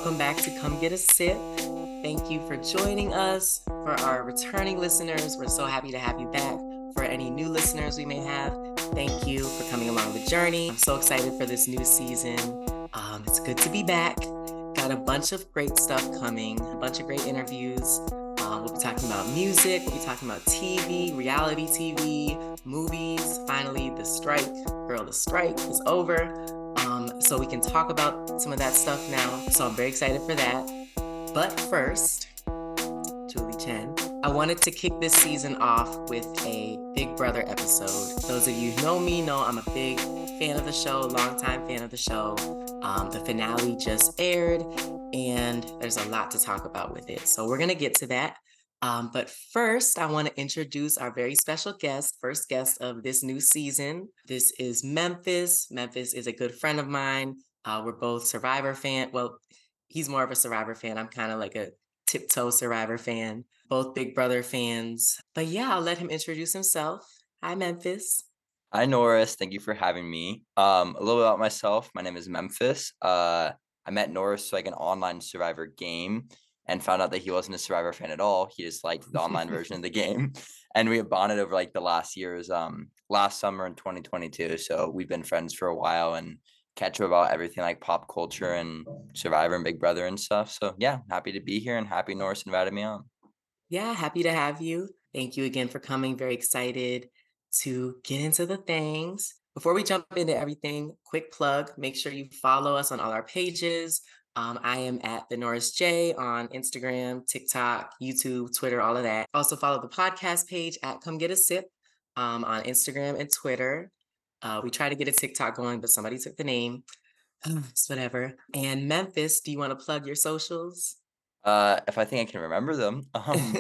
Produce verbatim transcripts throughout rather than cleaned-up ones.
welcome back to Come Get a Sip. Thank you for joining us. For our returning listeners, we're so happy to have you back. For any new listeners we may have, thank you for coming along the journey. I'm so excited for this new season. Um, it's good to be back. Got a bunch of great stuff coming, a bunch of great interviews. Um, we'll be talking about music, we'll be talking about T V, reality T V, movies. Finally, the strike, girl, the strike is over. Um, so we can talk about some of that stuff now. So I'm very excited for that. But first, Julie Chen, I wanted to kick this season off with a Big Brother episode. Those of you who know me know I'm a big fan of the show, longtime fan of the show. Um, the finale just aired, and there's a lot to talk about with it. So we're going to get to that. Um, but first, I want to introduce our very special guest, first guest of this new season. This is Memphis. Memphis is a good friend of mine. Uh, we're both Survivor fan. Well, he's more of a Survivor fan. I'm kind of like a tiptoe Survivor fan. Both Big Brother fans. But yeah, I'll let him introduce himself. Hi, Memphis. Hi, Norris. Thank you for having me. Um, a little bit about myself. My name is Memphis. Uh, I met Norris through like an online Survivor game and found out that he wasn't a Survivor fan at all. He just liked the online version of the game. And we have bonded over like the last years, um, last summer in twenty twenty-two. So we've been friends for a while and catch up about everything like pop culture and Survivor and Big Brother and stuff. So yeah, happy to be here and happy Norris invited me on. Yeah, happy to have you. Thank you again for coming. Very excited to get into the things. Before we jump into everything, quick plug, make sure you follow us on all our pages. Um, I am at the Norris J on Instagram, TikTok, YouTube, Twitter, all of that. Also follow the podcast page at Come Get a Sip um, on Instagram and Twitter. Uh, we try to get a TikTok going, but somebody took the name. It's whatever. And Memphis, do you want to plug your socials? Uh, if I think I can remember them, um,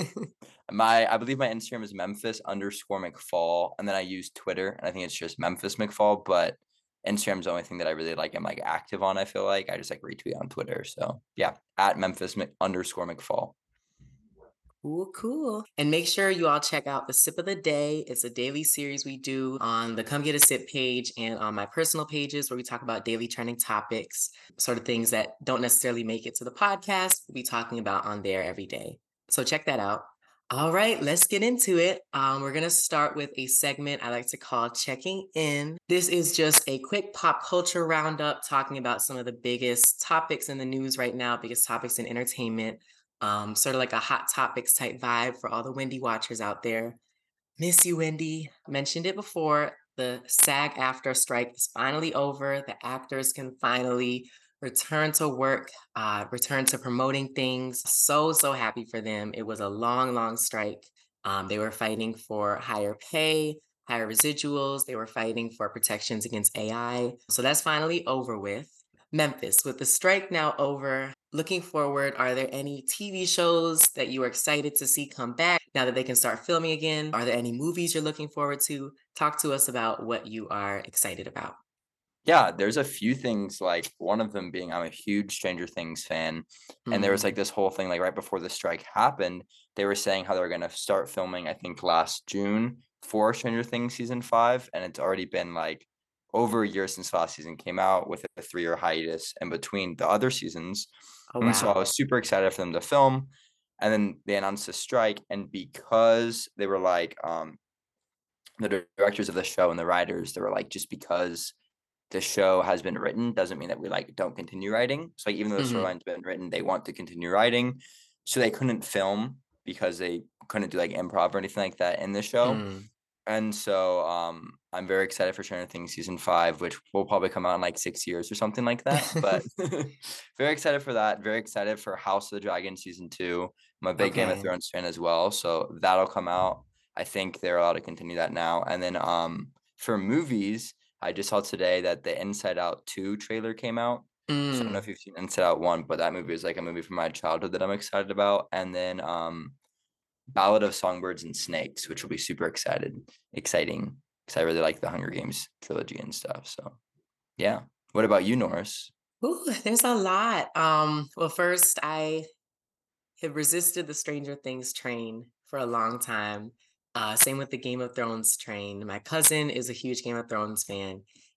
my I believe my Instagram is Memphis underscore McFall, and then I use Twitter, and I think it's just Memphis McFall. But Instagram's the only thing that I really like. I'm like active on. I feel like I just like retweet on Twitter. So yeah, at Memphis Mc, underscore McFall. Cool, cool. And make sure you all check out the Sip of the Day. It's a daily series we do on the Come Get a Sip page and on my personal pages where we talk about daily trending topics, sort of things that don't necessarily make it to the podcast. We'll be talking about on there every day. So check that out. All right, let's get into it. Um, we're going to start with a segment I like to call Checking In. This is just a quick pop culture roundup talking about some of the biggest topics in the news right now, biggest topics in entertainment. Um, sort of like a hot topics type vibe for all the Wendy watchers out there. Miss you, Wendy. Mentioned it before. The SAG-AFTRA strike is finally over. The actors can finally return to work, uh, return to promoting things. So, so happy for them. It was a long, long strike. Um, they were fighting for higher pay, higher residuals. They were fighting for protections against A I. So that's finally over with. Memphis, with the strike now over, looking forward, are there any T V shows that you are excited to see come back now that they can start filming again? Are there any movies you're looking forward to? Talk to us about what you are excited about. Yeah, there's a few things, like one of them being I'm a huge Stranger Things fan. And there was like Mm. this whole thing, like right before the strike happened, they were saying how they were gonna start filming, I think last June for Stranger Things season five. And it's already been like over a year since last season came out with a three-year hiatus in between the other seasons. Oh, And so I wow. was super excited for them to film. And then they announced a strike. And because they were like, um, the directors of the show and the writers, they were like, just because the show has been written doesn't mean that we like don't continue writing. So like even though the Mhm. storyline's been written, they want to continue writing. So they couldn't film because they couldn't do like improv or anything like that in the show. Mm. And so um I'm very excited for Stranger Things season five, which will probably come out in like six years or something like that. But very excited for that. Very excited for House of the Dragon season two. I'm a big Game of Okay. Thrones fan as well. So that'll come out. I think they're allowed to continue that now. And then um for movies, I just saw today that the Inside Out two trailer came out. So I don't know if Mm. you've seen Inside Out one, but that movie is like a movie from my childhood that I'm excited about. And then um Ballad of Songbirds and Snakes, which will be super excited, exciting because I really like the Hunger Games trilogy and stuff. So yeah. What about you, Norris? Ooh, there's a lot. Um, well, first, I have resisted the Stranger Things train for a long time. Uh, same with the Game of Thrones train. My cousin is a huge Game of Thrones fan,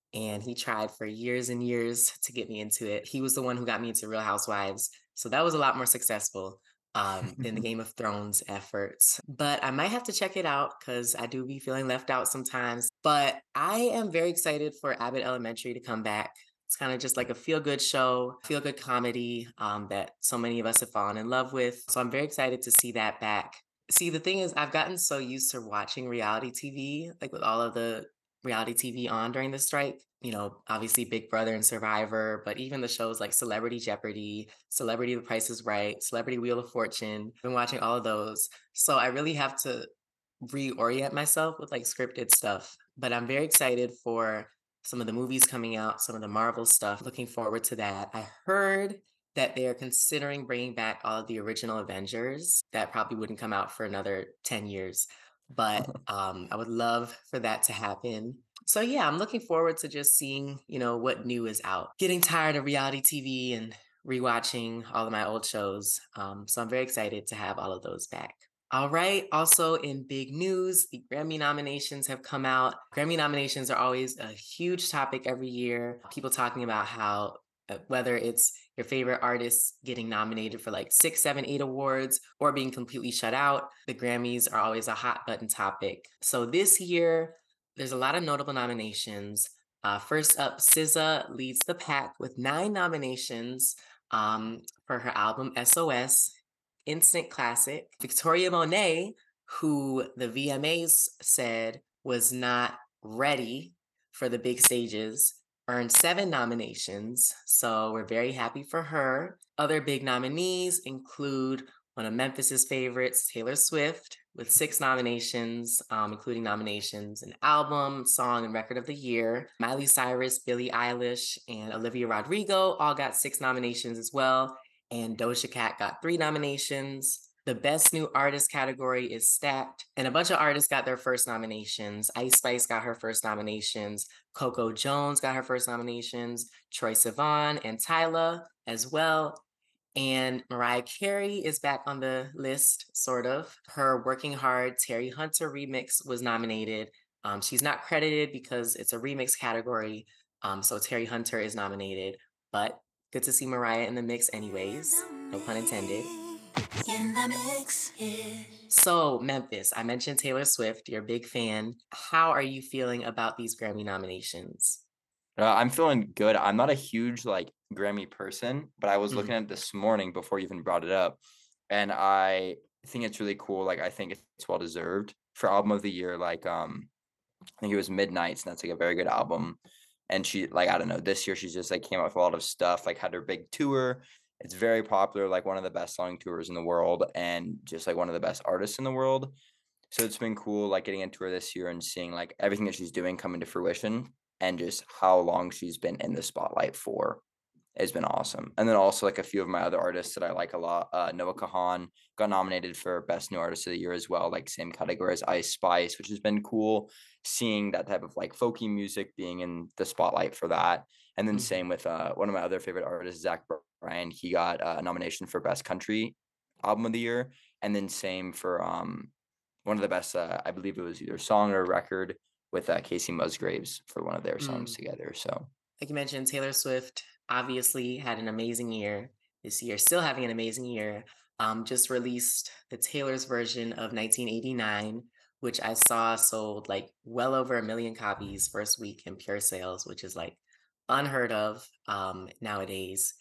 and he tried for years and years to get me into it. He was the one who got me into Real Housewives, so that was a lot more successful um, than the Game of Thrones efforts. But I might have to check it out because I do be feeling left out sometimes. But I am very excited for Abbott Elementary to come back. It's kind of just like a feel good show, feel good comedy um, that so many of us have fallen in love with. So I'm very excited to see that back. See, the thing is, I've gotten so used to watching reality T V, like with all of the reality T V on during the strike. You know, obviously Big Brother and Survivor, but even the shows like Celebrity Jeopardy, Celebrity The Price is Right, Celebrity Wheel of Fortune. I've been watching all of those. So I really have to reorient myself with like scripted stuff. But I'm very excited for some of the movies coming out, some of the Marvel stuff. Looking forward to that. I heard that they are considering bringing back all of the original Avengers. That probably wouldn't come out for another ten years. But um, I would love for that to happen. So yeah, I'm looking forward to just seeing, you know, what new is out. Getting tired of reality T V and rewatching all of my old shows. Um, so I'm very excited to have all of those back. All right. Also, in big news, the Grammy nominations have come out. Grammy nominations are always a huge topic every year. People talking about how, uh, whether it's your favorite artist getting nominated for like six, seven, eight awards or being completely shut out, the Grammys are always a hot button topic. So this year, there's a lot of notable nominations. Uh, first up, S Z A leads the pack with nine nominations um, for her album S O S. Instant classic. Victoria Monet, who the V M As said was not ready for the big stages, earned seven nominations. So we're very happy for her. Other big nominees include one of Memphis's favorites, Taylor Swift, with six nominations, um, including nominations in album, song, and record of the year. Miley Cyrus, Billie Eilish, and Olivia Rodrigo all got six nominations as well, and Doja Cat got three nominations. The Best New Artist category is stacked, and a bunch of artists got their first nominations. Ice Spice got her first nominations. Coco Jones got her first nominations. Troye Sivan and Tyla as well. And Mariah Carey is back on the list, sort of. Her Working Hard Terry Hunter remix was nominated. Um, she's not credited because it's a remix category, um, so Terry Hunter is nominated. But good to see Mariah in the mix, anyways. No pun intended. In the mix. So, Memphis, I mentioned Taylor Swift. You're a big fan. How are you feeling about these Grammy nominations? Uh, I'm feeling good. I'm not a huge like Grammy person, but I was looking Mhm. at it this morning before you even brought it up, and I think it's really cool. Like I think it's well deserved for album of the year. Like um, I think it was Midnights, and that's like a very good album. And she like I don't know, this year she's just like came out with a lot of stuff. Like had her big tour. It's very popular, like one of the best selling tours in the world, and just like one of the best artists in the world. So it's been cool, like, getting into her this year and seeing, like, everything that she's doing come into fruition and just how long she's been in the spotlight for has been awesome. And then also, like, a few of my other artists that I like a lot, uh, Noah Kahan got nominated for Best New Artist of the Year as well, like, same category as Ice Spice, which has been cool seeing that type of, like, folky music being in the spotlight for that. And then Mhm. same with, uh, one of my other favorite artists, Zach Bryan. He got uh, a nomination for Best Country Album of the Year, and then same for, um one of the best, uh, I believe it was either song or record with uh, Casey Musgraves for one of their songs Mm. together. So Like you mentioned, Taylor Swift obviously had an amazing year this year, still having an amazing year. Um, just released the Taylor's version of nineteen eighty-nine, which I saw sold like well over a million copies first week in pure sales, which is like unheard of um, nowadays.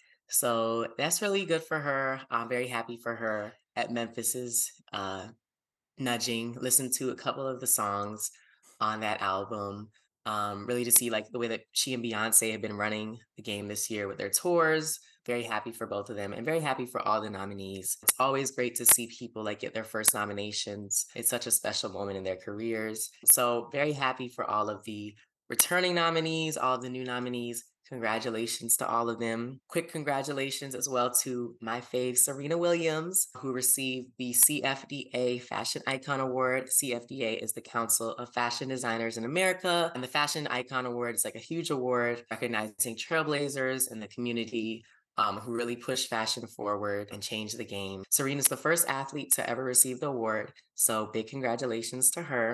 So that's really good for her. I'm very happy for her at Memphis's uh, nudging, listened to a couple of the songs on that album. Um, really to see like the way that she and Beyonce have been running the game this year with their tours. Very happy for both of them and very happy for all the nominees. It's always great to see people like get their first nominations. It's such a special moment in their careers. So very happy for all of the returning nominees, all of the new nominees. Congratulations to all of them. Quick congratulations as well to my fave, Serena Williams, who received the C F D A Fashion Icon Award. C F D A is the Council of Fashion Designers in America, and the Fashion Icon Award is like a huge award recognizing trailblazers in the community um, who really pushed fashion forward and changed the game. Serena's the first athlete to ever receive the award, so big congratulations to her.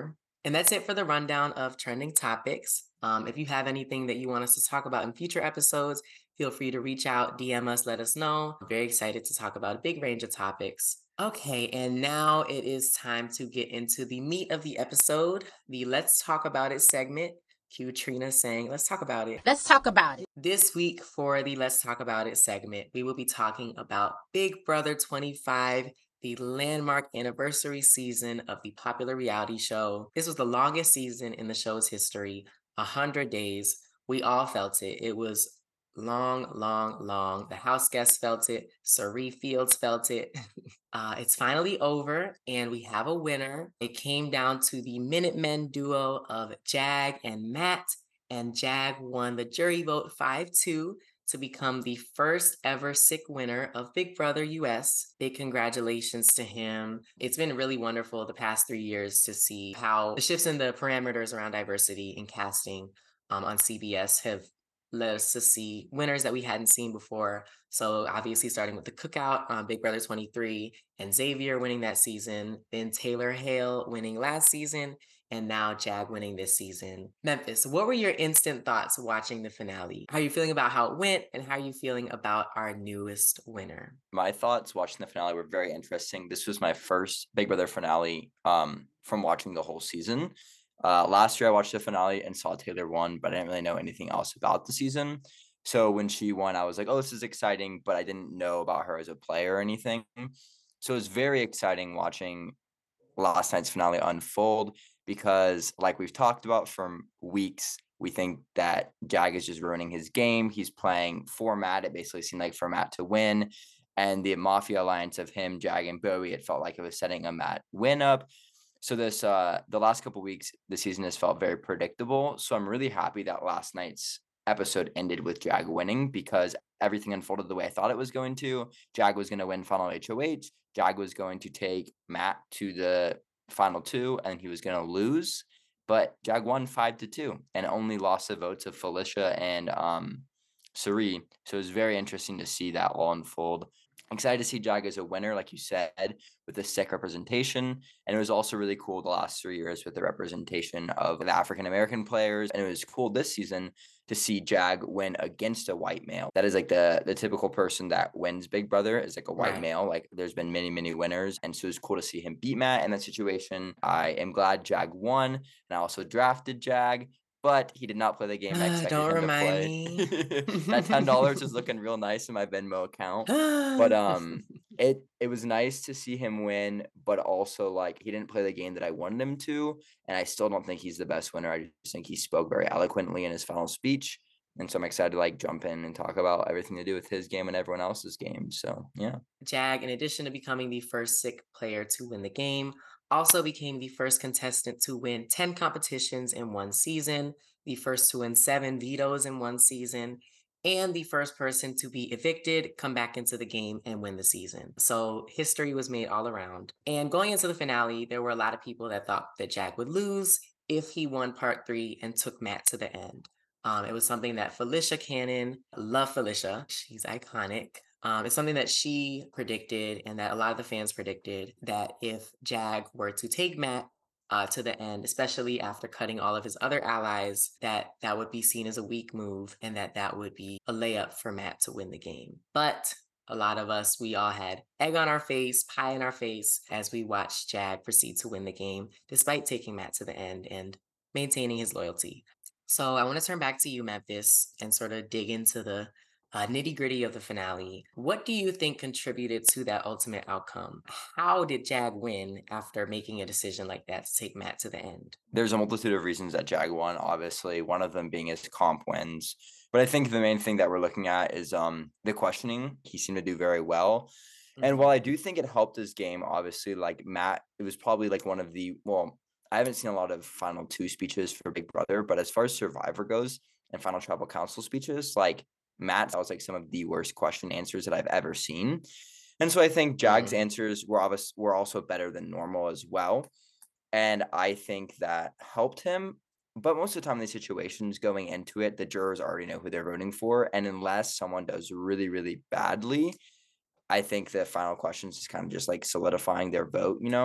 And that's it for the rundown of trending topics. Um, if you have anything that you want us to talk about in future episodes, feel free to reach out, D M us, let us know. I'm very excited to talk about a big range of topics. Okay, and now it is time to get into the meat of the episode, the Let's Talk About It segment. Cue Trina saying, Let's talk about it. Let's talk about it. This week for the Let's Talk About It segment, we will be talking about Big Brother twenty-five, the landmark anniversary season of the popular reality show. This was the longest season in the show's history, one hundred days. We all felt it. It was long, long, long. The house guests felt it. Sari Fields felt it. uh, it's finally over, and we have a winner. It came down to the Minutemen duo of Jag and Matt, and Jag won the jury vote five two to become the first ever sick winner of Big Brother U S. Big congratulations to him. It's been really wonderful the past three years to see how the shifts in the parameters around diversity in casting um, on C B S have led us to see winners that we hadn't seen before. So obviously starting with the cookout on Big Brother twenty-three and Xavier winning that season, then Taylor Hale winning last season, and now Jag winning this season. Memphis, what were your instant thoughts watching the finale? How are you feeling about how it went, and how are you feeling about our newest winner? My thoughts watching the finale were very interesting. This was my first Big Brother finale um, from watching the whole season. Uh, last year, I watched the finale and saw Taylor won, but I didn't really know anything else about the season. So when she won, I was like, oh, this is exciting, but I didn't know about her as a player or anything. So it was very exciting watching last night's finale unfold because, like we've talked about for weeks, we think that Jag is just ruining his game. He's playing for Matt. It basically seemed like for Matt to win. And the Mafia alliance of him, Jag, and Bowie, it felt like it was setting a Matt win up. So this, uh, the last couple of weeks, the season has felt very predictable. So I'm really happy that last night's episode ended with Jag winning because everything unfolded the way I thought it was going to. Jag was going to win final H O H. Jag was going to take Matt to the final two, and he was going to lose. But Jag won five to two, and only lost the votes of Felicia and um, Sari. So it was very interesting to see that all unfold. Excited to see Jag as a winner, like you said, with the sick representation. And it was also really cool the last three years with the representation of the African-American players. And it was cool this season to see Jag win against a white male. That is like the, the typical person that wins Big Brother is like a white Right. male. Like there's been many, many winners. And so it was cool to see him beat Matt in that situation. I am glad Jag won. And I also drafted Jag. But he did not play the game I Ah, expected don't him to remind play. me. That ten dollars is looking real nice in my Venmo account. But um, it it was nice to see him win, but also like he didn't play the game that I wanted him to, and I still don't think he's the best winner. I just think he spoke very eloquently in his final speech, and so I'm excited to like jump in and talk about everything to do with his game and everyone else's game. So yeah. Jag, in addition to becoming the first sick player to win the game, also became the first contestant to win ten competitions in one season, the first to win seven vetoes in one season, and the first person to be evicted, come back into the game, and win the season. So history was made all around. And going into the finale, there were a lot of people that thought that Jag would lose if he won part three and took Matt to the end. Um, it was something that Felicia Cannon, love Felicia, she's iconic. Um, it's something that she predicted and that a lot of the fans predicted that if Jag were to take Matt uh, to the end, especially after cutting all of his other allies, that that would be seen as a weak move and that that would be a layup for Matt to win the game. But a lot of us, we all had egg on our face, pie in our face as we watched Jag proceed to win the game, despite taking Matt to the end and maintaining his loyalty. So I want to turn back to you, Memphis, and sort of dig into the uh, nitty gritty of the finale. What do you think contributed to that ultimate outcome? How did Jag win after making a decision like that to take Matt to the end? There's a multitude of reasons that Jag won, obviously, one of them being his comp wins. But I think the main thing that we're looking at is um the questioning. He seemed to do very well. And while I do think it helped his game, obviously, like Matt, it was probably like one of the, well, I haven't seen a lot of final two speeches for Big Brother, but as far as Survivor goes and final tribal council speeches, like Matt, that was like some of the worst question answers that I've ever seen. And so I think Jag's Mm. answers were obvious were also better than normal as well. And I think that helped him. But most of the time in these situations going into it, the jurors already know who they're voting for. And unless someone does really, really badly, I think the final questions is kind of just like solidifying their vote, you know?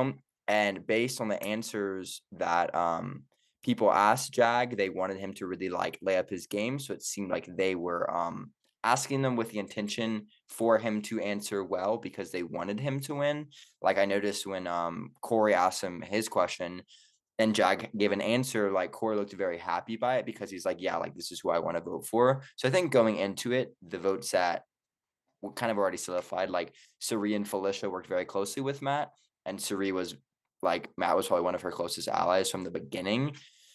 And based on the answers that um people asked Jag, they wanted him to really like lay up his game. So it seemed like they were um asking them with the intention for him to answer well because they wanted him to win. Like I noticed when um Corey asked him his question and Jag gave an answer, like Corey looked very happy by it because he's like, yeah, like this is who I want to vote for. So I think going into it, the votes that were kind of already solidified, like Suri and Felicia worked very closely with Matt, and Suri was like, Matt was probably one of her closest allies from the beginning.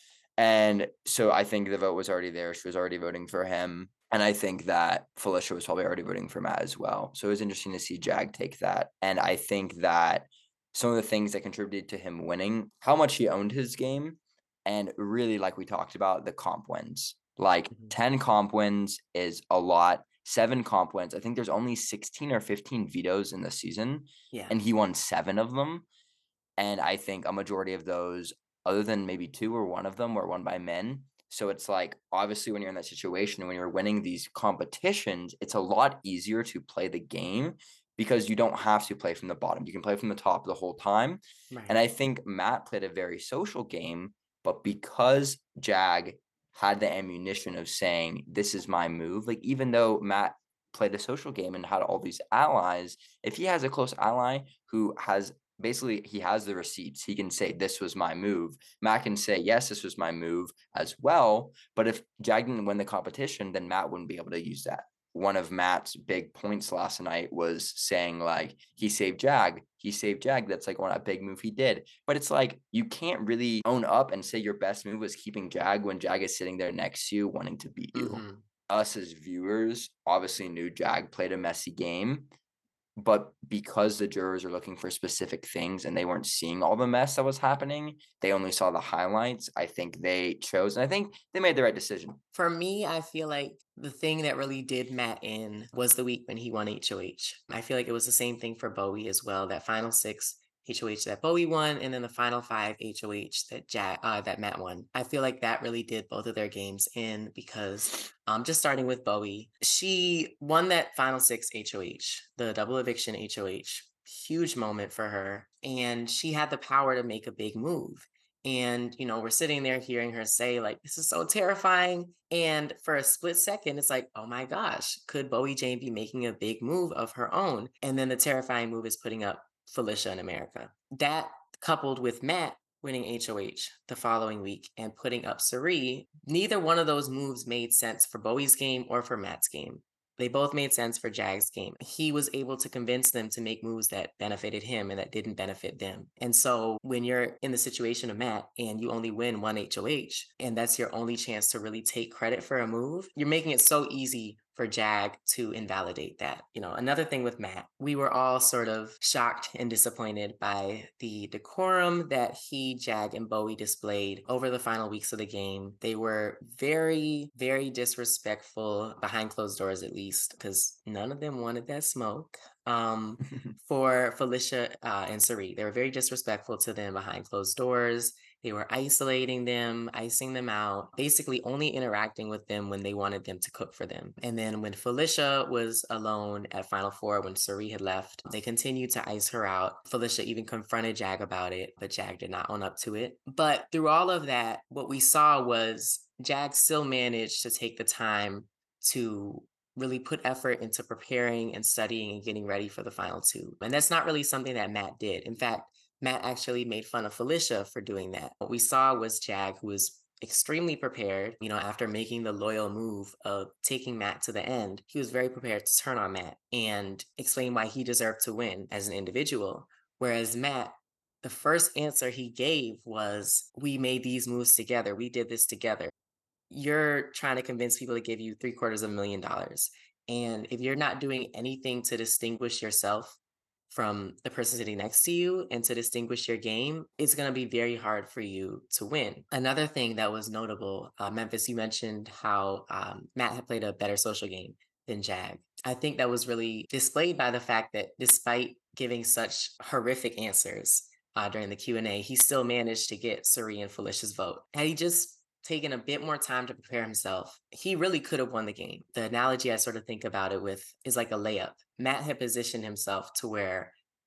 And so I think the vote was already there. She was already voting for him. And I think that Felicia was probably already voting for Matt as well. So it was interesting to see Jag take that. And I think that some of the things that contributed to him winning, how much he owned his game, and really, like we talked about, the comp wins. Like Mhm. ten comp wins is a lot. Seven comp wins. I think there's only sixteen or fifteen vetoes in the season, Yeah. and he won seven of them. And I think a majority of those, other than maybe two or one of them, were won by men. So it's like, obviously, when you're in that situation, when you're winning these competitions, it's a lot easier to play the game because you don't have to play from the bottom. You can play from the top the whole time. And Right. I think Matt played a very social game, but because Jag had the ammunition of saying, this is my move, like even though Matt played a social game and had all these allies, if he has a close ally who has basically he has the receipts. He can say, this was my move. Matt can say, yes, this was my move as well. But if Jag didn't win the competition, then Matt wouldn't be able to use that. One of Matt's big points last night was saying, like, he saved Jag. He saved Jag. That's like one a big move he did. But it's like, you can't really own up and say your best move was keeping Jag when Jag is sitting there next to you wanting to beat you. Mm-hmm. Us as viewers obviously knew Jag played a messy game. But because the jurors are looking for specific things and they weren't seeing all the mess that was happening, they only saw the highlights. I think they chose, and I think they made the right decision. For me, I feel like the thing that really did Matt in was the week when he won H O H. I feel like it was the same thing for Bowie as well. That final six H O H that Bowie won, and then the final five H O H that Jack, uh, that Matt won. I feel like that really did both of their games in because, um, just starting with Bowie, she won that final six H O H, the double eviction H O H. Huge moment for her, and she had the power to make a big move. And, you know, we're sitting there hearing her say, like, this is so terrifying. And for a split second, it's like, oh my gosh, could Bowie Jane be making a big move of her own? And then the terrifying move is putting up Felicia in America. That coupled with Matt winning H O H the following week and putting up Sari, neither one of those moves made sense for Bowie's game or for Matt's game. They both made sense for Jag's game. He was able to convince them to make moves that benefited him and that didn't benefit them. And so when you're in the situation of Matt and you only win one H O H, and that's your only chance to really take credit for a move, you're making it so easy for Jag to invalidate that. You know, another thing with Matt, we were all sort of shocked and disappointed by the decorum that he, Jag, and Bowie displayed over the final weeks of the game. They were very, very disrespectful behind closed doors, at least, because none of them wanted that smoke. Um, for Felicia uh, and Sari, they were very disrespectful to them behind closed doors. They were isolating them, icing them out, basically only interacting with them when they wanted them to cook for them. And then when Felicia was alone at Final Four, when Sari had left, they continued to ice her out. Felicia even confronted Jag about it, but Jag did not own up to it. But through all of that, what we saw was Jag still managed to take the time to really put effort into preparing and studying and getting ready for the final two. And that's not really something that Matt did. In fact, Matt actually made fun of Felicia for doing that. What we saw was Jag, who was extremely prepared, you know, after making the loyal move of taking Matt to the end, he was very prepared to turn on Matt and explain why he deserved to win as an individual. Whereas Matt, the first answer he gave was, we made these moves together. We did this together. You're trying to convince people to give you three quarters of a million dollars. And if you're not doing anything to distinguish yourself from the person sitting next to you and to distinguish your game, it's going to be very hard for you to win. Another thing that was notable, uh, Memphis, you mentioned how um, Matt had played a better social game than Jag. I think that was really displayed by the fact that despite giving such horrific answers uh, during the Q and A, he still managed to get Suri and Felicia's vote. Had he just taken a bit more time to prepare himself, he really could have won the game. The analogy I sort of think about it with is like a layup. Matt had positioned himself to where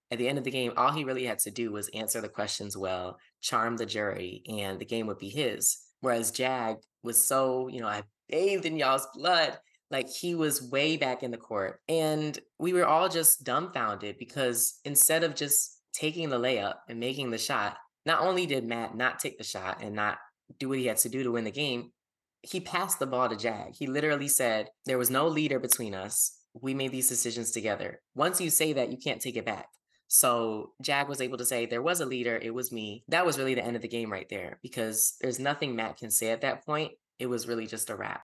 At the end of the game, all he really had to do was answer the questions well, charm the jury, and the game would be his. Whereas Jag was so, you know, I bathed in y'all's blood. Like he was way back in the court. And we were all just dumbfounded because instead of just taking the layup and making the shot, not only did Matt not take the shot and not do what he had to do to win the game, he passed the ball to Jag. He literally said, there was no leader between us. We made these decisions together. Once you say that, you can't take it back. So Jag was able to say, there was a leader. It was me. That was really the end of the game right there because there's nothing Matt can say at that point. It was really just a wrap.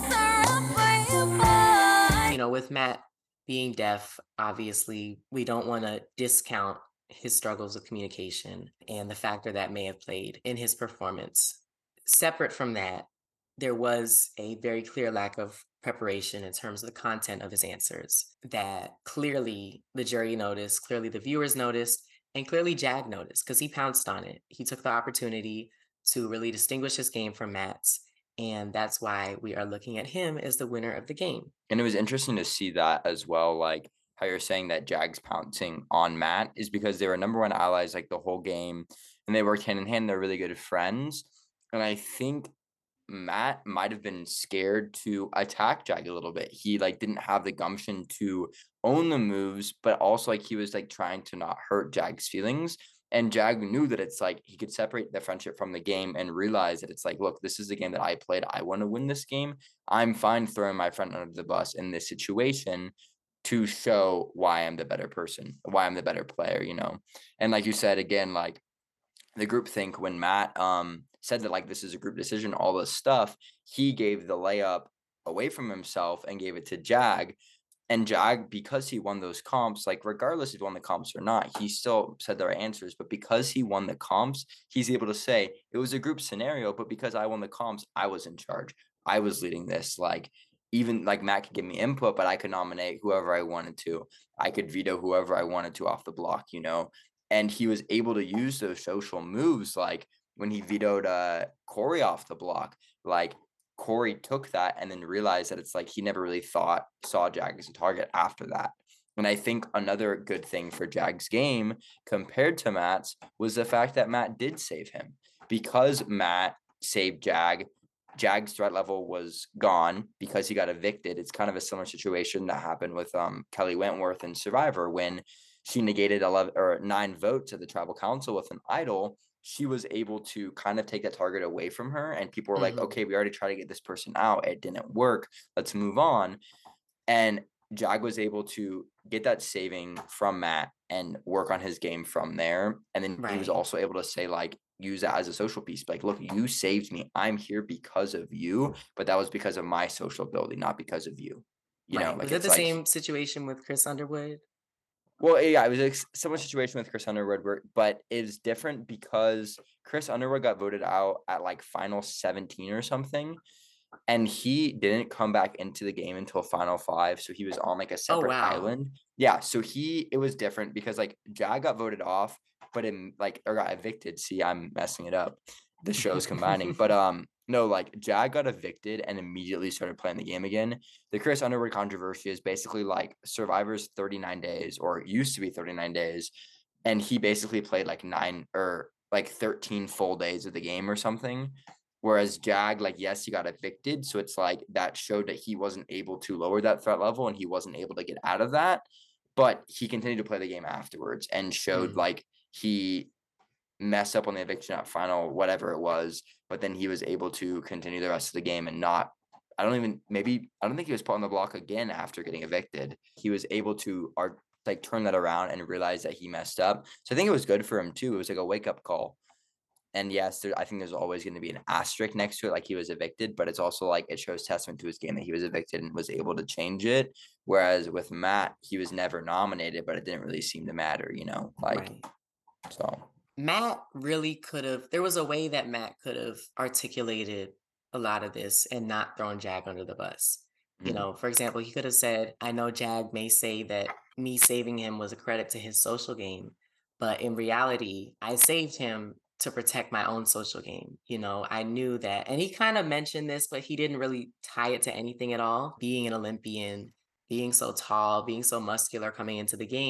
You know, with Matt being deaf, obviously, we don't want to discount his struggles with communication and the factor that may have played in his performance. Separate from that, there was a very clear lack of preparation in terms of the content of his answers that clearly the jury noticed, clearly the viewers noticed, and clearly Jag noticed because he pounced on it. He took the opportunity to really distinguish his game from Matt's. And that's why we are looking at him as the winner of the game. And it was interesting to see that as well, like how you're saying that Jag's pouncing on Matt is because they were number one allies like the whole game and they worked hand in hand. They're really good friends. And I think Matt might have been scared to attack Jag a little bit. He like didn't have the gumption to own the moves, but also like he was like trying to not hurt Jag's feelings. And Jag knew that it's like he could separate the friendship from the game and realize that it's like, look, this is the game that I played. I want to win this game. I'm fine throwing my friend under the bus in this situation to show why I'm the better person, why I'm the better player, you know? And like you said, again, like the group think when Matt um said that like this is a group decision, all this stuff, he gave the layup away from himself and gave it to Jag. And Jag, because he won those comps, like regardless if he won the comps or not, he still said the right answers. But because he won the comps, he's able to say it was a group scenario, but because I won the comps, I was in charge. I was leading this. Like even like Matt could give me input, but I could nominate whoever I wanted to. I could veto whoever I wanted to off the block, you know? And he was able to use those social moves, like when he vetoed uh, Corey off the block, like Corey took that and then realized that it's like he never really thought saw Jag as a target after that. And I think another good thing for Jag's game compared to Matt's was the fact that Matt did save him. Because Matt saved Jag, Jag's threat level was gone because he got evicted. It's kind of a similar situation that happened with um, Kelly Wentworth in Survivor when she negated eleven or nine votes at the tribal council with an idol. She was able to kind of take that target away from her. And people were Mm-hmm. like, okay, we already tried to get this person out. It didn't work. Let's move on. And Jag was able to get that saving from Matt and work on his game from there. And then he was Right. also able to say, like, use that as a social piece. Like, look, you saved me. I'm here because of you. But that was because of my social ability, not because of you. You know, Right. like Was it it's the like same situation with Chris Underwood? well, yeah, it was a similar situation with Chris Underwood, where, but it's different because Chris Underwood got voted out at like final seventeen or something, and he didn't come back into the game until final five. So he was on like a Oh, separate wow. island. Yeah, so he it was different because like Jag got voted off, but in like or got evicted. See, I'm messing it up. The show's combining, but um, no, like Jag got evicted and immediately started playing the game again. The Chris Underwood controversy is basically like Survivor's thirty-nine days, or it used to be thirty-nine days, and he basically played like nine or like thirteen full days of the game or something. Whereas Jag, like, yes, he got evicted. So it's like that showed that he wasn't able to lower that threat level and he wasn't able to get out of that. But he continued to play the game afterwards and showed Mm. like he messed up on the eviction at final, whatever it was. But then he was able to continue the rest of the game and not, I don't even, maybe, I don't think he was put on the block again after getting evicted. He was able to art, like turn that around and realize that he messed up. So I think it was good for him too. It was like a wake up call. And yes, there, I think there's always going to be an asterisk next to it, like he was evicted, but it's also like it shows testament to his game that he was evicted and was able to change it. Whereas with Matt, he was never nominated, but it didn't really seem to matter, you know, like, Right. so. Matt really could have, there was a way that Matt could have articulated a lot of this and not thrown Jag under the bus. You Mhm. know, for example, he could have said, I know Jag may say that me saving him was a credit to his social game, but in reality, I saved him to protect my own social game. You know, I knew that. And he kind of mentioned this, but he didn't really tie it to anything at all. Being an Olympian, being so tall, being so muscular coming into the game,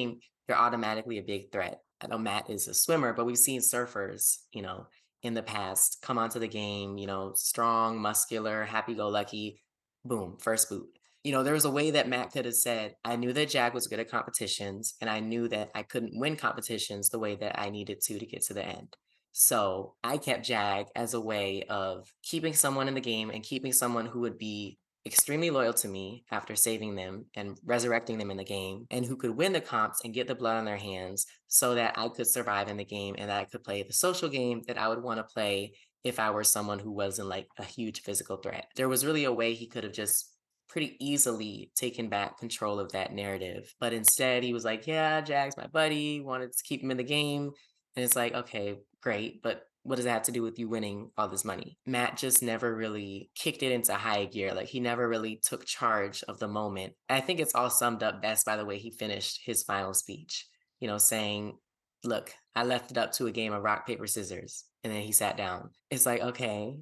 they're automatically a big threat. I know Matt is a swimmer, but we've seen surfers, you know, in the past come onto the game, you know, strong, muscular, happy go lucky, boom, first boot. You know, there was a way that Matt could have said, I knew that Jag was good at competitions, and I knew that I couldn't win competitions the way that I needed to to get to the end. So I kept Jag as a way of keeping someone in the game and keeping someone who would be extremely loyal to me after saving them and resurrecting them in the game, and who could win the comps and get the blood on their hands so that I could survive in the game and that I could play the social game that I would want to play if I were someone who wasn't like a huge physical threat. There was really a way he could have just pretty easily taken back control of that narrative. But instead, he was like, yeah, Jag's my buddy, wanted to keep him in the game. And it's like, okay, great. But what does that have to do with you winning all this money? Matt just never really kicked it into high gear. Like he never really took charge of the moment. I think it's all summed up best by the way he finished his final speech, you know, saying, look, I left it up to a game of rock, paper, scissors. And then he sat down. It's like, okay,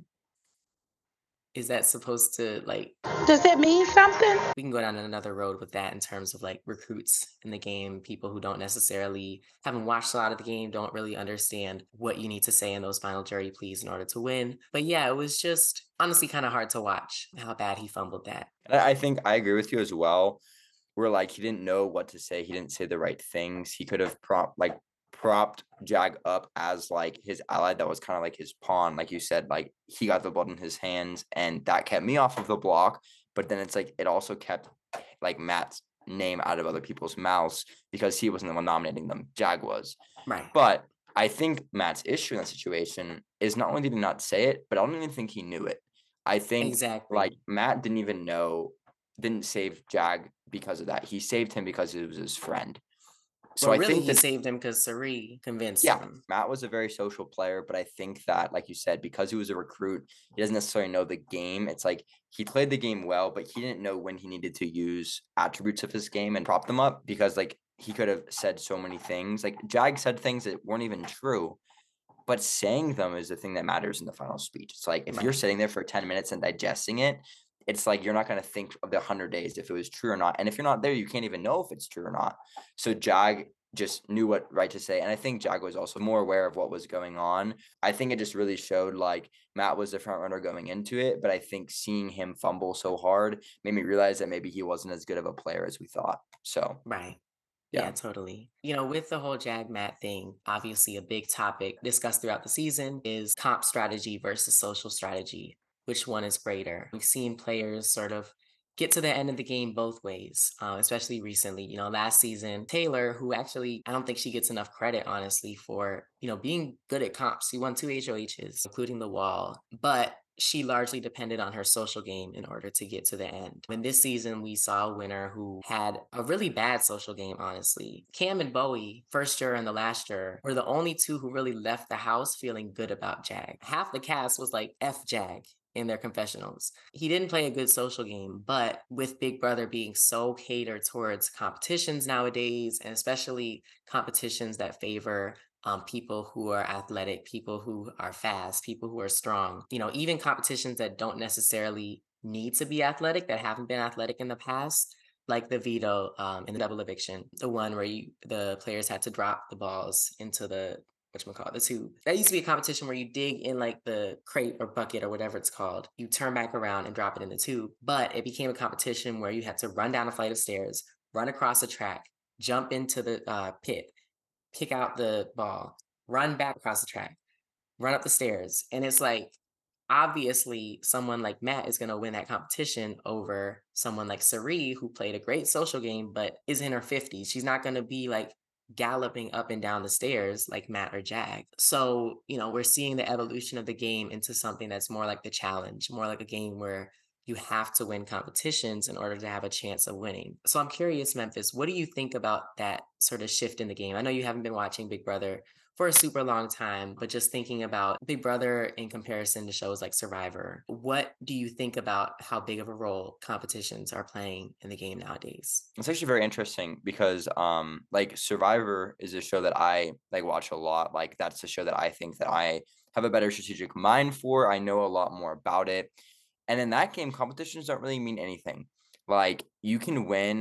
is that supposed to like Does that mean something? we can go down another road with that in terms of like recruits in the game, people who don't necessarily haven't watched a lot of the game, don't really understand what you need to say in those final jury pleas in order to win. But yeah, it was just honestly kind of hard to watch how bad he fumbled that. And I I think I agree with you as well. Where like he didn't know what to say, he didn't say the right things. He could have prop like propped Jag up as like his ally that was kind of like his pawn, like you said, like he got the blood in his hands, and that kept me off of the block. But then it's like it also kept like Matt's name out of other people's mouths because he wasn't the one nominating them. Jag was. Right. But I think Matt's issue in that situation is not only did he not say it, but I don't even think he knew it. I think Exactly. like Matt didn't even know, didn't save Jag because of that. He saved him because it was his friend. So Well, I really, think he that saved him because Sari convinced yeah, him. Matt was a very social player, but I think that, like you said, because he was a recruit, he doesn't necessarily know the game. It's like he played the game well, but he didn't know when he needed to use attributes of his game and prop them up because like he could have said so many things. Like Jag said things that weren't even true, but saying them is the thing that matters in the final speech. It's like if you're Right. sitting there for ten minutes and digesting it, it's like you're not going to think of the one hundred days if it was true or not. And if you're not there, you can't even know if it's true or not. So Jag just knew what right to say. And I think Jag was also more aware of what was going on. I think it just really showed like Matt was the front runner going into it. But I think seeing him fumble so hard made me realize that maybe he wasn't as good of a player as we thought. So, Right. Yeah, yeah. totally. You know, with the whole Jag Matt thing, obviously a big topic discussed throughout the season is comp strategy versus social strategy. Which one is greater? We've seen players sort of get to the end of the game both ways, uh, especially recently. You know, last season, Taylor, who actually, I don't think she gets enough credit, honestly, for, you know, being good at comps. She won two H O Hs, including the wall, but she largely depended on her social game in order to get to the end. And this season, we saw a winner who had a really bad social game, honestly. Cam and Bowie, first juror and the last juror, were the only two who really left the house feeling good about Jag. Half the cast was like, F Jag in their confessionals. He didn't play a good social game, but with Big Brother being so catered towards competitions nowadays, and especially competitions that favor um, people who are athletic, people who are fast, people who are strong, you know, even competitions that don't necessarily need to be athletic, that haven't been athletic in the past, like the veto um, in the double eviction, the one where you the players had to drop the balls into the whatchamacallit, the tube. That used to be a competition where you dig in like the crate or bucket or whatever it's called. You turn back around and drop it in the tube. But it became a competition where you had to run down a flight of stairs, run across a track, jump into the uh, pit, pick out the ball, run back across the track, run up the stairs. And it's like, obviously, someone like Matt is going to win that competition over someone like Sari, who played a great social game, but is in her fifties. She's not going to be like galloping up and down the stairs like Matt or Jag. So, you know, we're seeing the evolution of the game into something that's more like the challenge, more like a game where you have to win competitions in order to have a chance of winning. So I'm curious, Memphis, what do you think about that sort of shift in the game? I know you haven't been watching Big Brother for a super long time, but just thinking about Big Brother in comparison to shows like Survivor, what do you think about how big of a role competitions are playing in the game nowadays? It's actually very interesting because um like Survivor is a show that I like watch a lot. Like that's a show that I think that I have a better strategic mind for. I know a lot more about it. And in that game, competitions don't really mean anything. Like you can win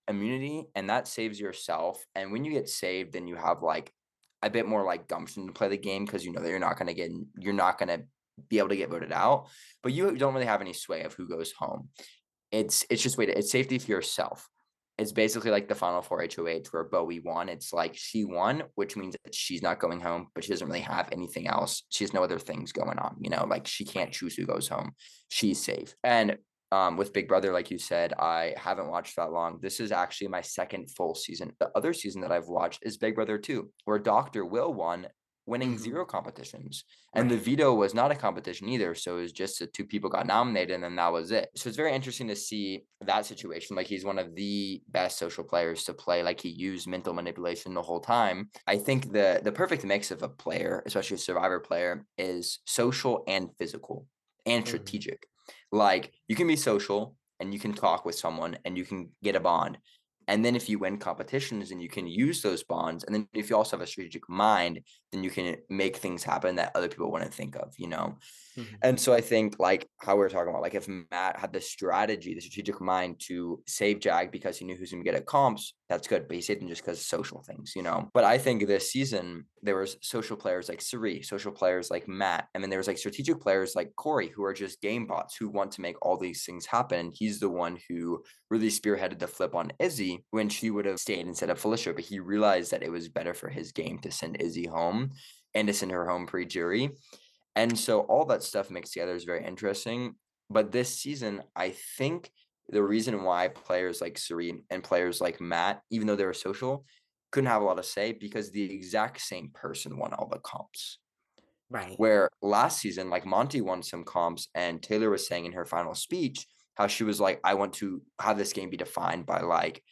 immunity, and that saves yourself. And when you get saved, then you have like a bit more like gumption to play the game because you know that you're not gonna get you're not gonna be able to get voted out, but you don't really have any sway of who goes home. It's it's just wait, it's safety for yourself. It's basically like the Final Four H O H where Bowie won. It's like she won, which means that she's not going home, but she doesn't really have anything else. She has no other things going on, you know, like she can't Right. choose who goes home. She's safe. And um, with Big Brother, like you said, I haven't watched that long. This is actually my second full season. The other season that I've watched is Big Brother two, where Doctor Will won, winning Hmm. zero competitions. And the Right. veto was not a competition either. So it was just the two people got nominated and then that was it. So it's very interesting to see that situation. Like he's one of the best social players to play. Like he used mental manipulation the whole time. I think the the perfect mix of a player, especially a survivor player, is social and physical and Hmm. strategic. Like you can be social and you can talk with someone and you can get a bond. And then if you win competitions and you can use those bonds, and then if you also have a strategic mind, then you can make things happen that other people wouldn't think of, you know? Hmm. And so I think like how we were talking about, like if Matt had the strategy, the strategic mind to save Jag because he knew who's gonna get at comps, that's good. But he saved him just because of social things, you know. But I think this season there was social players like Suri, social players like Matt, and then there was like strategic players like Corey who are just game bots who want to make all these things happen. He's the one who really spearheaded the flip on Izzy when she would have stayed instead of Felicia, but he realized that it was better for his game to send Izzy home and to send her home pre-jury. And so all that stuff mixed together is very interesting. But this season, I think the reason why players like Serene and players like Matt, even though they were social, couldn't have a lot to say because the exact same person won all the comps. Right. Where last season, like Monty won some comps, and Taylor was saying in her final speech how she was like, I want to have this game be defined by like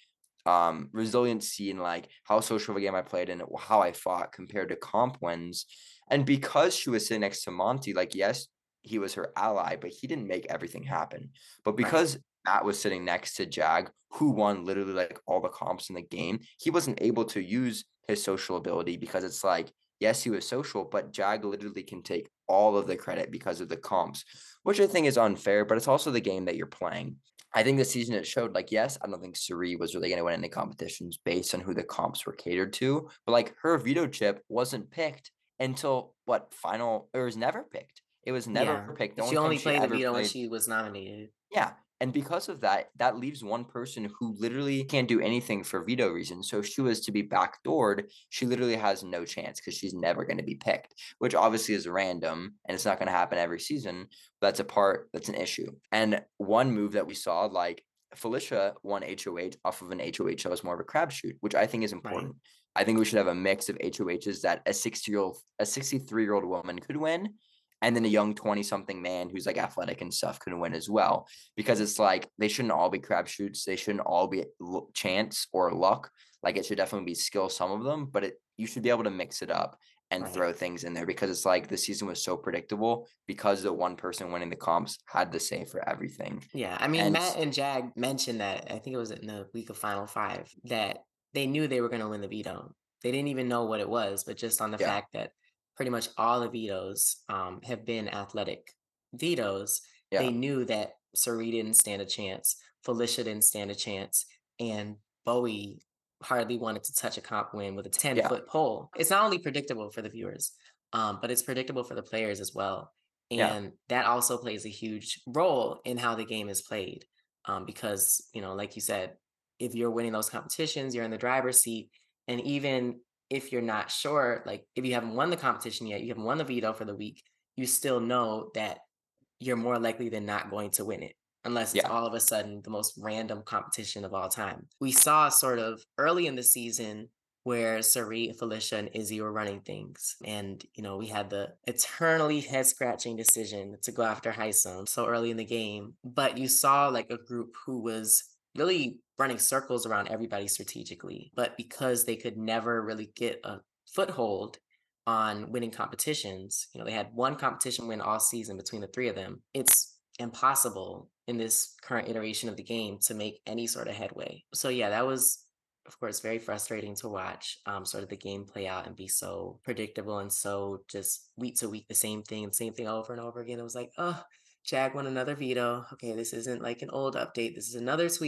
um resiliency and like how social of a game I played and how I fought compared to comp wins. And because she was sitting next to Monty, like yes, he was her ally, but he didn't make everything happen. But Right. because Matt was sitting next to Jag, who won literally like all the comps in the game, he wasn't able to use his social ability because it's like, yes, he was social, but Jag literally can take all of the credit because of the comps, which I think is unfair, but it's also the game that you're playing. I think this season it showed like, yes, I don't think Suri was really going to win any competitions based on who the comps were catered to, but like her veto chip wasn't picked until what final, it was never picked. It was never Yeah. picked. The She only time only she played the ever veto when played, she was nominated. yeah. And because of that, that leaves one person who literally can't do anything for veto reasons. So if she was to be backdoored, she literally has no chance because she's never going to be picked, which obviously is random and it's not going to happen every season. But that's a part that's an issue. And one move that we saw, like Felicia won H O H off of an H O H that was more of a crapshoot, which I think is Right. important. I think we should have a mix of H O Hs that a sixty year old, a sixty-three year old woman could win, and then a young twenty something man who's like athletic and stuff could win as well. Because it's like they shouldn't all be crapshoots. They shouldn't all be l- chance or luck. Like it should definitely be skill, some of them, but it you should be able to mix it up and Right. throw things in there because it's like the season was so predictable because the one person winning the comps had the say for everything. Yeah. I mean, And Matt and Jag mentioned that, I think it was in the week of Final Five, that they knew they were going to win the veto. They didn't even know what it was, but just on the yeah, fact that pretty much all the vetoes um, have been athletic vetoes, yeah, they knew that Sari didn't stand a chance, Felicia didn't stand a chance, and Bowie hardly wanted to touch a comp win with a ten yeah, foot pole. It's not only predictable for the viewers, um, but it's predictable for the players as well. yeah, And that also plays a huge role in how the game is played. Um, because, you know, like you said, if you're winning those competitions, you're in the driver's seat. And even if you're not sure, like if you haven't won the competition yet, you haven't won the veto for the week, you still know that you're more likely than not going to win it, unless it's yeah, all of a sudden the most random competition of all time. We saw sort of early in the season where Sari, Felicia, and Izzy were running things. And, you know, we had the eternally head scratching decision to go after Heisem so early in the game. But you saw like a group who was really running circles around everybody strategically. But because they could never really get a foothold on winning competitions, you know, they had one competition win all season between the three of them. It's impossible in this current iteration of the game to make any sort of headway. So yeah, that was of course very frustrating to watch um, sort of the game play out and be so predictable and so just week to week the same thing and same thing over and over again. It was like, oh, Jag won another veto. Okay, this isn't like an old update. This is another tweet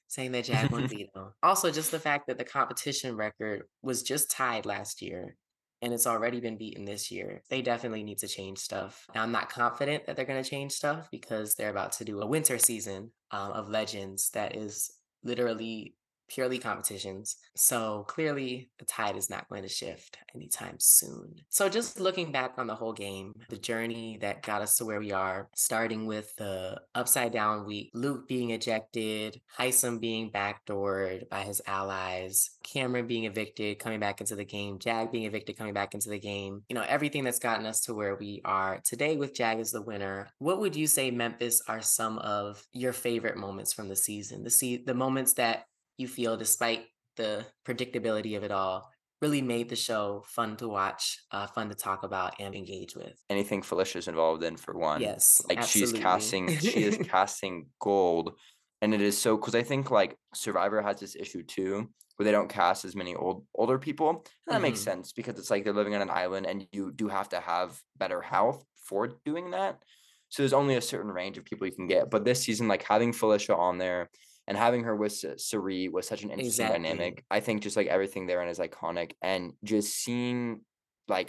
saying that Jag wouldn't beat him. Also, just the fact that the competition record was just tied last year and it's already been beaten this year. They definitely need to change stuff. Now, I'm not confident that they're going to change stuff because they're about to do a winter season um, of Legends that is literally purely competitions. So clearly, the tide is not going to shift anytime soon. So, just looking back on the whole game, the journey that got us to where we are, starting with the upside down week, Luke being ejected, Heisem being backdoored by his allies, Cameron being evicted, coming back into the game, Jag being evicted, coming back into the game, you know, everything that's gotten us to where we are today with Jag as the winner. What would you say, Memphis, are some of your favorite moments from the season? The see the moments that you feel, despite the predictability of it all, really made the show fun to watch, uh, fun to talk about and engage with. Anything Felicia's involved in, for one. Yes, Like, she's absolutely. casting she is casting gold, and it is so, because I think, like, Survivor has this issue too, where they don't cast as many old older people, and that makes Mhm. sense because it's like they're living on an island, and you do have to have better health for doing that. So there's only a certain range of people you can get, but this season, like, having Felicia on there and having her with S Cirie was such an interesting Exactly. dynamic. I think just, like, everything therein is iconic, and just seeing, like,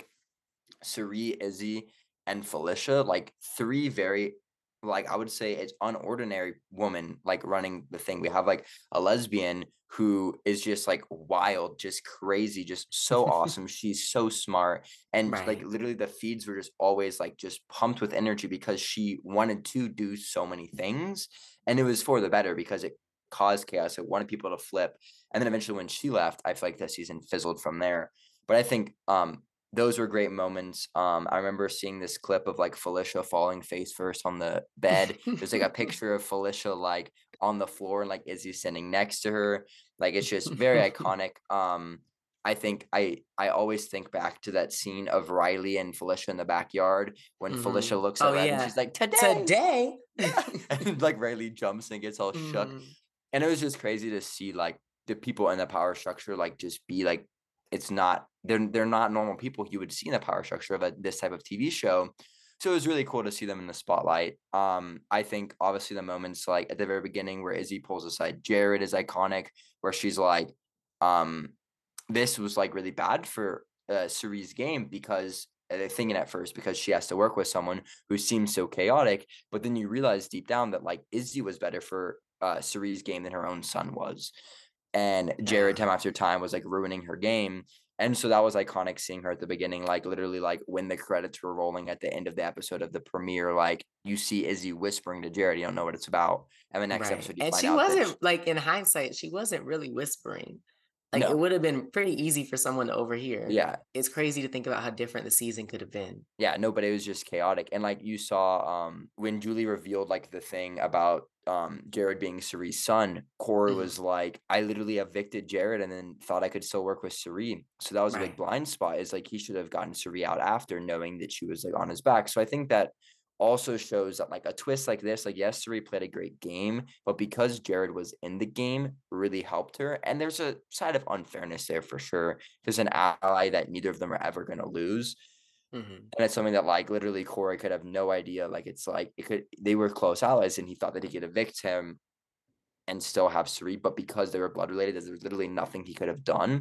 Cirie, Izzy, and Felicia, like, three very, like, I would say it's unordinary woman, like, running the thing. We have, like, a lesbian who is just, like, wild, just crazy, just so awesome. She's so smart, and, like, Right. literally the feeds were just always, like, just pumped with energy because she wanted to do so many things, and it was for the better because it caused chaos. It wanted people to flip, and then eventually when she left, I feel like the season fizzled from there. But I think, um, those were great moments. Um, I remember seeing this clip of, like, Felicia falling face first on the bed. There's, like, a picture of Felicia, like, on the floor, and, like, Izzy standing next to her. Like, it's just very iconic. Um, I think I I always think back to that scene of Riley and Felicia in the backyard when Felicia Mhm. looks at Oh, Riley and yeah. she's like, "Today!" Today? Yeah. And, like, Riley jumps and gets all shook. Mhm. And it was just crazy to see, like, the people in the power structure, like, just be like, it's not they're they're not normal people you would see in the power structure of a, this type of T V show. So it was really cool to see them in the spotlight. Um, I think obviously the moments, like, at the very beginning where Izzy pulls aside Jared is iconic, where she's like, um, this was, like, really bad for uh, Cirie's game because uh, they're thinking at first because she has to work with someone who seems so chaotic, but then you realize deep down that, like, Izzy was better for uh, Cirie's game than her own son was. And Jared, Yeah. time after time, was, like, ruining her game. And so that was iconic seeing her at the beginning, like, literally, like, when the credits were rolling at the end of the episode of the premiere, like, you see Izzy whispering to Jared, you don't know what it's about. And the next Right. episode, you And find she out that, sh- wasn't like, in hindsight, she wasn't really whispering. Like, it no, would have been pretty easy for someone to overhear. yeah, It's crazy to think about how different the season could have been. yeah, no, but it was just chaotic. And, like, you saw, um, when Julie revealed, like, the thing about um Jared being Cirie's son, Corey Mhm. was like, I literally evicted Jared and then thought I could still work with Cirie. So that was a big Right. blind spot, is like he should have gotten Cirie out after knowing that she was, like, on his back. So I think that also shows that, like, a twist like this, like, yes, Cirie played a great game, but because Jared was in the game, really helped her. And there's a side of unfairness there for sure. There's an ally that neither of them are ever going to lose. Mhm. And it's something that, like, literally Corey could have no idea. Like, it's like it could they were close allies, and he thought that he could evict him and still have Cirie, but because they were blood related, there's literally nothing he could have done.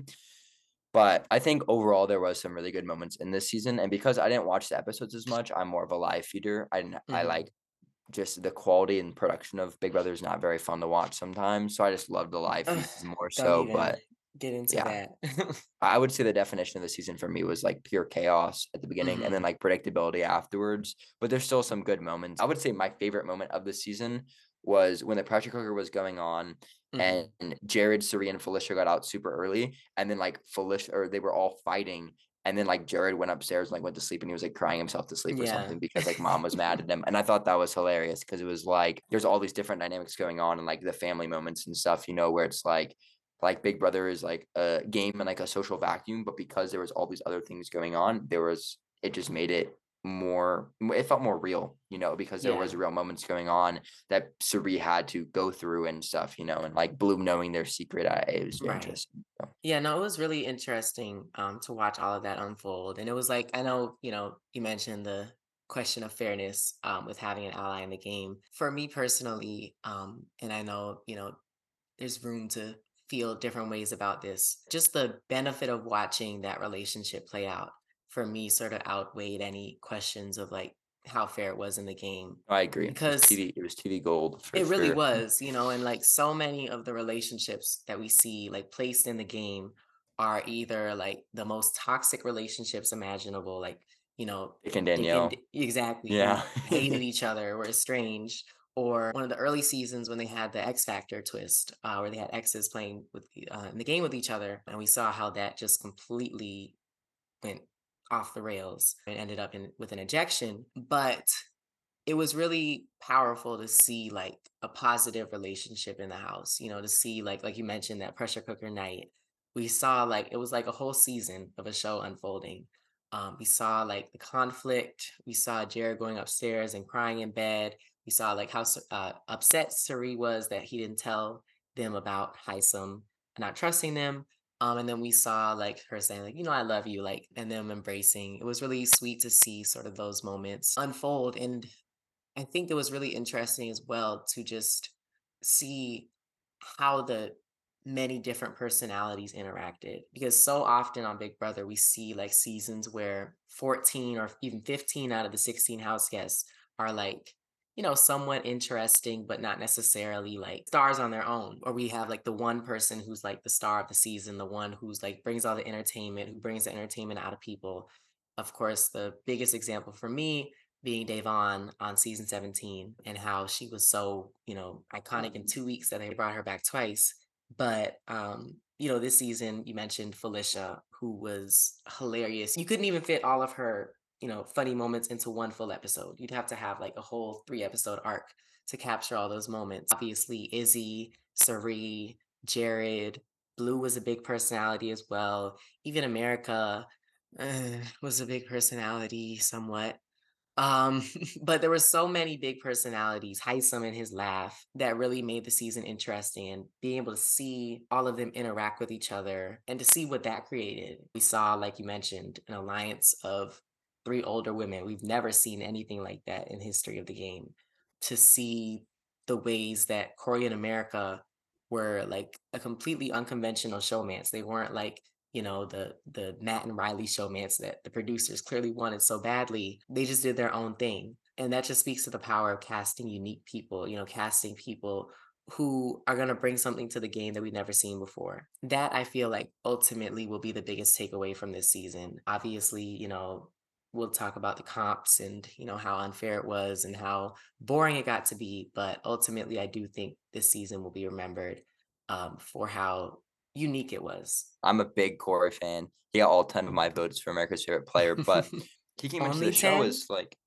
But I think overall there was some really good moments in this season, and because I didn't watch the episodes as much, I'm more of a live feeder. I didn't I Mhm. like just the quality and production of Big Brother is not very fun to watch sometimes. So I just love the live Ugh, feeds more don't so. even But get into yeah. that. I would say the definition of the season for me was, like, pure chaos at the beginning and then, Mhm. like, predictability afterwards, but there's still some good moments. I would say my favorite moment of the season was when the pressure cooker was going on and Mhm. Jared, Cirie, and Felicia got out super early, and then, like, Felicia, or they were all fighting, and then, like, Jared went upstairs and, like, went to sleep, and he was, like, crying himself to sleep or Yeah. something because, like, mom was mad at him, and I thought that was hilarious because it was, like, there's all these different dynamics going on and, like, the family moments and stuff, you know, where it's, like, like Big Brother is like a game and, like, a social vacuum, but because there was all these other things going on, there was it just made it more it felt more real, you know, because there was Yeah. real moments going on that Cirie had to go through and stuff, you know, and, like, Bloom knowing their secret, I it was very Right. interesting. So, Yeah, no, it was really interesting um to watch all of that unfold. And it was like, I know, you know, you mentioned the question of fairness um with having an ally in the game. For me personally, um, and I know, you know, there's room to feel different ways about this. Just the benefit of watching that relationship play out for me sort of outweighed any questions of like how fair it was in the game. I agree. It was Because T V. It was T V gold for it really sure. was, you know, and like so many of the relationships that we see like placed in the game are either like the most toxic relationships imaginable, like, you know, Dick and Dick and Danielle. D- exactly, Yeah. who hated each other, were estranged, or one of the early seasons when they had the X Factor twist, uh, where they had exes playing with the- uh, in the game with each other, and we saw how that just completely went off the rails and ended up in with an ejection. But it was really powerful to see like a positive relationship in the house, you know, to see like like you mentioned that pressure cooker night. We saw like it was like a whole season of a show unfolding. Um, we saw like the conflict. We saw Jared going upstairs and crying in bed. We saw like how s- uh, upset Suri was that he didn't tell them about Hisam and not trusting them. Um, and then we saw like her saying like, you know, I love you, like, and them embracing. It was really sweet to see sort of those moments unfold. And I think it was really interesting as well to just see how the many different personalities interacted, because so often on Big Brother we see like seasons where fourteen or even fifteen out of the sixteen house guests are like, you know, somewhat interesting but not necessarily like stars on their own, or we have like the one person who's like the star of the season, the one who's like brings all the entertainment, who brings the entertainment out of people. Of course, the biggest example for me being Davon on season seventeen, and how she was so, you know, iconic in two weeks that they brought her back twice. But, um, you know, this season you mentioned Felicia, who was hilarious. You couldn't even fit all of her, you know, funny moments into one full episode. You'd have to have like a whole three episode arc to capture all those moments. Obviously, Izzy, Sari, Jared, Blue was a big personality as well. Even America uh, was a big personality somewhat. Um, but there were so many big personalities, Hisam and his laugh, that really made the season interesting, and being able to see all of them interact with each other and to see what that created. We saw, like you mentioned, an alliance of three older women. We've never seen anything like that in history of the game. To see the ways that Corey and America were like a completely unconventional showmance. They weren't like, you know, the the Matt and Riley showmance that the producers clearly wanted so badly. They just did their own thing. And that just speaks to the power of casting unique people, you know, casting people who are going to bring something to the game that we've never seen before. That I feel like ultimately will be the biggest takeaway from this season. Obviously, you know, we'll talk about the comps and, you know, how unfair it was and how boring it got to be. But ultimately, I do think this season will be remembered um, for how unique it was. I'm a big Corey fan. He got all ten of my votes for America's favorite player, but he came into the Only show ten? as like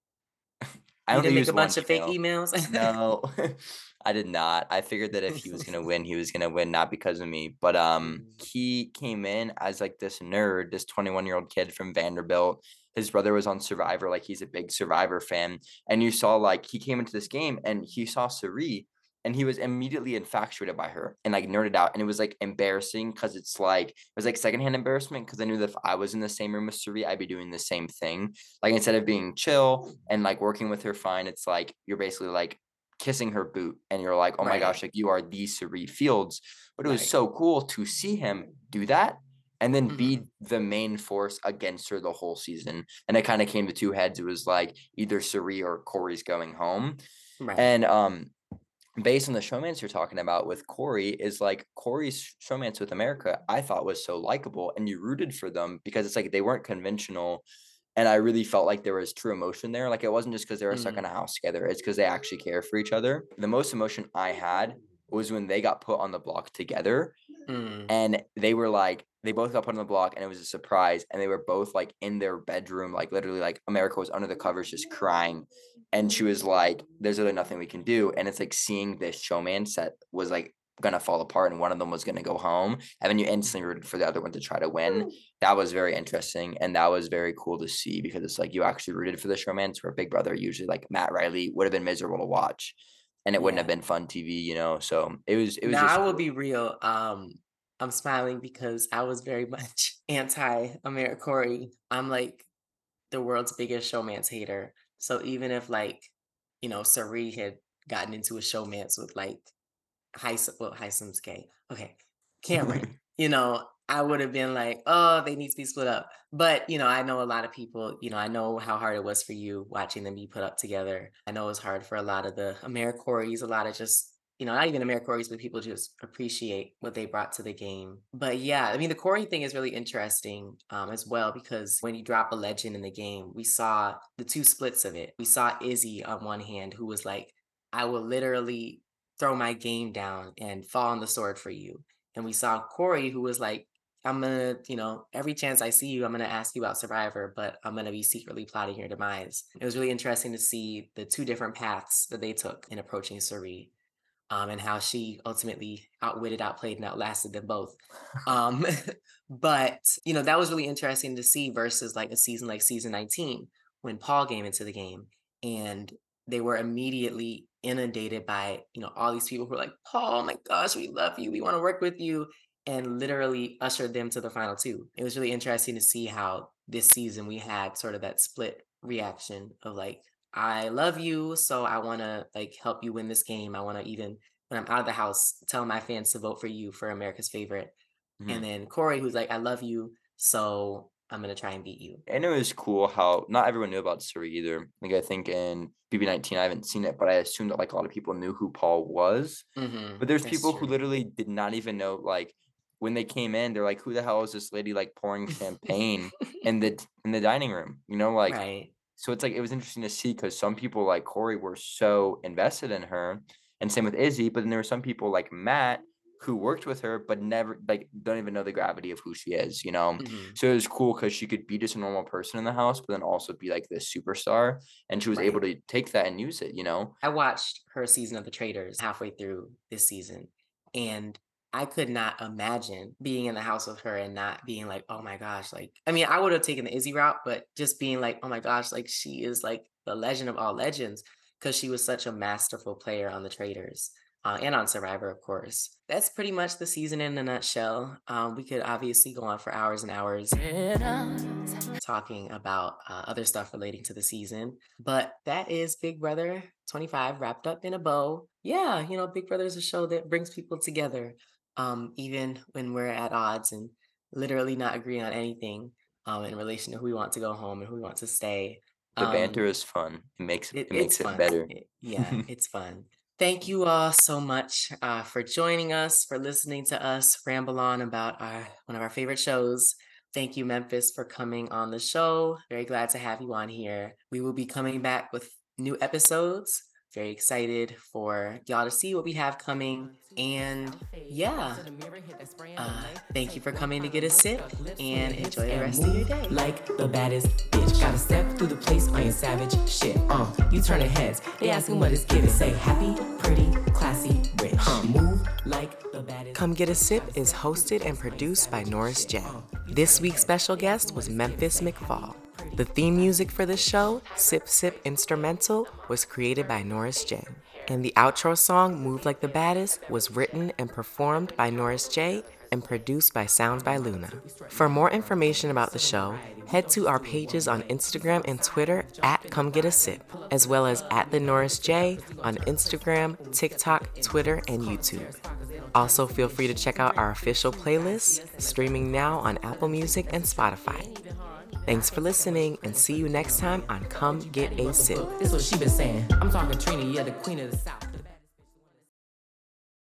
I You only didn't make a used one bunch of fake email. emails? No, I did not. I figured that if he was gonna win, he was gonna win, not because of me. But um, Mm, he came in as like this nerd, this twenty-one year old kid from Vanderbilt. His brother was on Survivor, like he's a big Survivor fan. And you saw like he came into this game and he saw Sari and he was immediately infatuated by her and like nerded out. And it was like embarrassing because it's like it was like secondhand embarrassment because I knew that if I was in the same room with Sari, I'd be doing the same thing. Like instead of being chill and like working with her fine, it's like you're basically like kissing her boot and you're like, oh my gosh, right, like you are the Sari Fields. But it was right. so cool to see him do that and then be Mhm, the main force against her the whole season. And it kind of came to two heads. It was like either Sari or Corey's going home. right. And um based on the showmance you're talking about with Corey, is like Corey's showmance with America, I thought was so likable and you rooted for them because it's like they weren't conventional. And I really felt like there was true emotion there. Like it wasn't just because they were stuck in Mm, a house together, it's because they actually care for each other. The most emotion I had was when they got put on the block together mm, and they were like they both got put on the block and it was a surprise and they were both like in their bedroom like literally like America was under the covers just crying and she was like there's really nothing we can do and it's like seeing this showman set was like gonna fall apart and one of them was gonna go home and then you instantly rooted for the other one to try to win. That was very interesting and that was very cool to see because it's like you actually rooted for the showmans where Big Brother usually like Matt Riley would have been miserable to watch and it wouldn't have yeah. been fun T V, you know. So it was it was Now I just will cool. be real. Um, I'm smiling because I was very much anti AmeriCorey. I'm like the world's biggest showmance hater. So even if like, you know, Sari had gotten into a showmance with like Heisem, well, Heisem's gay. Okay, Cameron, you know, I would have been like, oh, they need to be split up. But, you know, I know a lot of people, you know, I know how hard it was for you watching them be put up together. I know it was hard for a lot of the AmeriCorys, a lot of just, you know, not even AmeriCorys, but people just appreciate what they brought to the game. But yeah, I mean, the Corey thing is really interesting um, as well, because when you drop a legend in the game, we saw the two splits of it. We saw Izzy on one hand, who was like, I will literally throw my game down and fall on the sword for you. And we saw Corey, who was like, I'm gonna, you know, every chance I see you, I'm gonna ask you about Survivor, but I'm gonna be secretly plotting your demise. It was really interesting to see the two different paths that they took in approaching Suri, um, and how she ultimately outwitted, outplayed, and outlasted them both. Um, but you know, that was really interesting to see versus like a season like season nineteen when Paul came into the game and they were immediately inundated by, you know, all these people who were like, Paul, oh my gosh, we love you, we want to work with you, and literally ushered them to the final two. It was really interesting to see how this season we had sort of that split reaction of like, I love you, so I want to like help you win this game. I want to even when I'm out of the house tell my fans to vote for you for America's favorite. And Mhm. then Corey, who's like, I love you, so I'm gonna try and beat you. And it was cool how not everyone knew about Suri either. Like I think in B B nineteen, I haven't seen it, but I assumed that like a lot of people knew who Paul was. Mm-hmm. But there's That's people who true. literally did not even know, like when they came in, they're like, "Who the hell is this lady like pouring champagne in the in the dining room?" You know, like Right. so it's like it was interesting to see because some people like Corey were so invested in her, and same with Izzy. But then there were some people like Matt who worked with her, but never like don't even know the gravity of who she is. You know, Mm-hmm. so it was cool because she could be just a normal person in the house, but then also be like this superstar, and she was able Right. to take that and use it. You know, I watched her season of The Traitors halfway through this season, and I could not imagine being in the house with her and not being like, oh my gosh, like, I mean, I would have taken the Izzy route, but just being like, oh my gosh, like, she is like the legend of all legends because she was such a masterful player on The Traitors. Uh, and on Survivor, of course. That's pretty much the season in a nutshell. Um, we could obviously go on for hours and hours talking about uh, other stuff relating to the season. But that is Big Brother twenty-five wrapped up in a bow. Yeah, you know, Big Brother is a show that brings people together, um, even when we're at odds and literally not agreeing on anything um, in relation to who we want to go home and who we want to stay. the Um, banter is fun. It makes it, it it's makes it fun. better. It- yeah, it's fun. Thank you all so much uh, for joining us, for listening to us ramble on about our one of our favorite shows. Thank you, Memphis, for coming on the show. Very glad to have you on here. We will be coming back with new episodes. Very excited for y'all to see what we have coming. And yeah, uh, thank you for coming to get a sip and enjoy the rest of your day. Like the baddest bitch. Gotta step through the place on your savage shit. Uh, you turning heads. They asking what it's giving. Say happy, pretty, classy, rich. Uh, move like the baddest. Come Get a Sip is hosted and produced by Norris J. This week's special guest was Memphis McFall. The theme music for the show, Sip Sip Instrumental, was created by Norris J. And the outro song, Move Like the Baddest, was written and performed by Norris J. and produced by Sounds by Luna. For more information about the show, head to our pages on Instagram and Twitter at Come Get a Sip, as well as at The Norris J on Instagram, TikTok, Twitter, and YouTube. Also, feel free to check out our official playlists, streaming now on Apple Music and Spotify. Thanks for listening, and see you next time on Come Get a Sip. This what she been saying. I'm talking Trina, yeah, the queen of the South.